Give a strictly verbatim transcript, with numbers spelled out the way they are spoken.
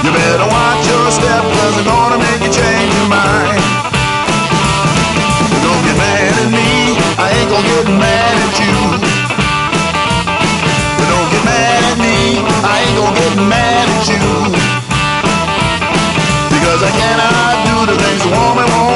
You better watch your step, cause I'm gonna make you change your mind. Don't get mad at me, I ain't gonna get mad at you. Don't get mad at me, I ain't gonna get mad at you. Because I cannot do the things a woman won't